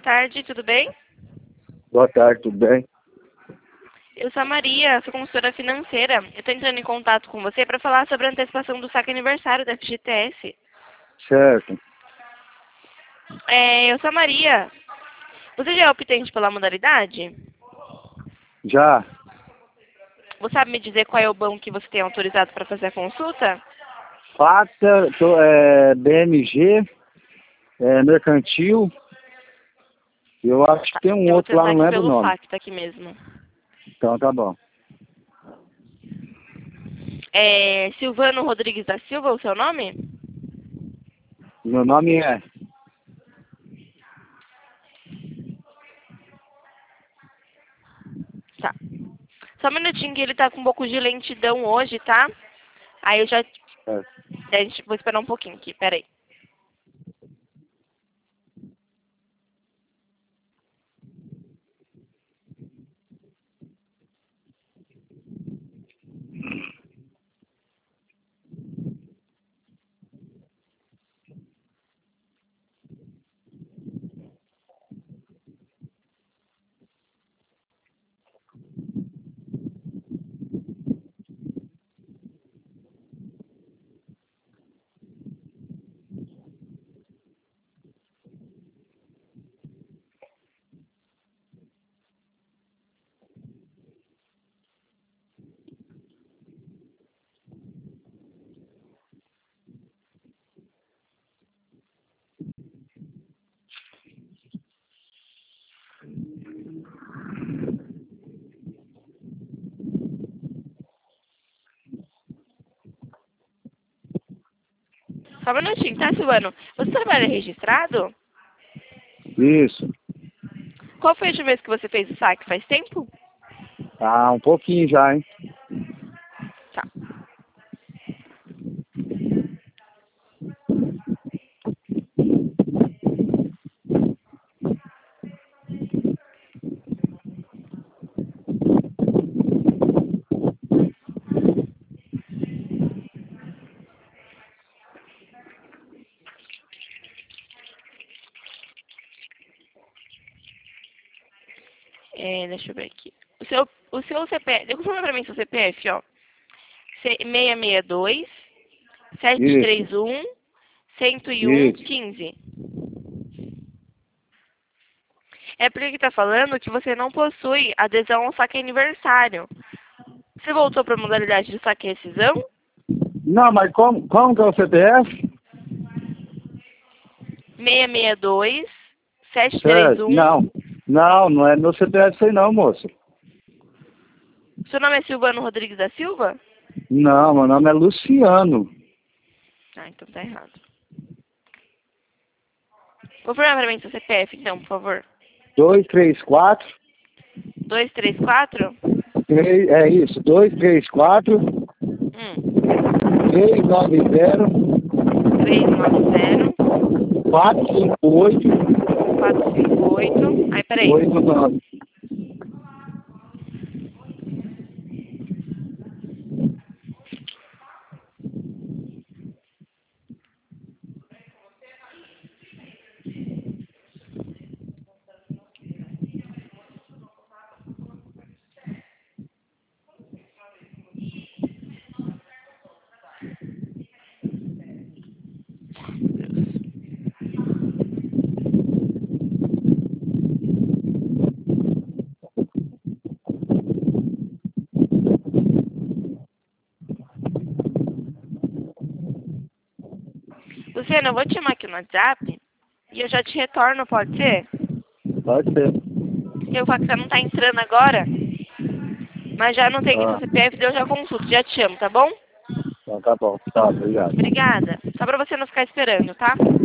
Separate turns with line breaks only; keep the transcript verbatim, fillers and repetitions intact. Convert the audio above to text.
tarde, tudo bem?
Boa tarde, tudo bem?
Eu sou a Maria, sou consultora financeira. Eu estou entrando em contato com você para falar sobre a antecipação do saque aniversário da F G T S.
Certo.
É, eu sou a Maria. Você já é optante pela modalidade?
Já.
Você sabe me dizer qual é o banco que você tem autorizado para fazer a consulta?
Facta, tô, é, B M G, é, Mercantil. Eu acho que tem um
Eu vou
outro lá,
tentar
não
aqui
lembro o
pelo
nome.
Facta aqui mesmo.
Então tá bom.
É Silvano Rodrigues da Silva, o seu nome?
Meu nome é.
Tá. Só um minutinho que ele tá com um pouco de lentidão hoje, tá? Aí eu já...
É.
A gente... Vou esperar um pouquinho aqui, peraí. Só um minutinho, tá, Silvano? Você trabalha registrado?
Isso.
Qual foi a última vez que você fez o saque? Faz tempo?
Ah, um pouquinho já, hein?
Tá. É, deixa eu ver aqui. O seu, o seu C P F... Confirma pra mim seu C P F, ó. seis seis dois, sete três
Isso.
um, um zero um,
Isso.
quinze. É porque que tá falando que você não possui adesão ao saque aniversário. Você voltou pra modalidade de saque e rescisão?
Não, mas como, como que é o C P F?
seis seis dois, sete três
Certo.
um.
Não. Não, não é meu C P F isso aí não, moço.
Seu nome é Silvano Rodrigues da Silva?
Não, meu nome é Luciano.
Ah, então tá errado. Confirma pra mim seu C P F, então, por favor.
dois três quatro.
dois três quatro?
três, é isso, dois três quatro.
Hum.
três nove zero.
três nove zero.
quatro cinco oito.
quatro cinco oito. Aí, peraí.
oito nove.
Luciana, eu vou te chamar aqui no WhatsApp e eu já te retorno, pode ser?
Pode ser.
Porque o Facta não tá entrando agora, mas já não tem aqui seu
Ah,
C P F, daí eu já consulto, já te chamo, tá bom?
então tá bom. Tá, obrigado.
Obrigada. Só pra você não ficar esperando, tá?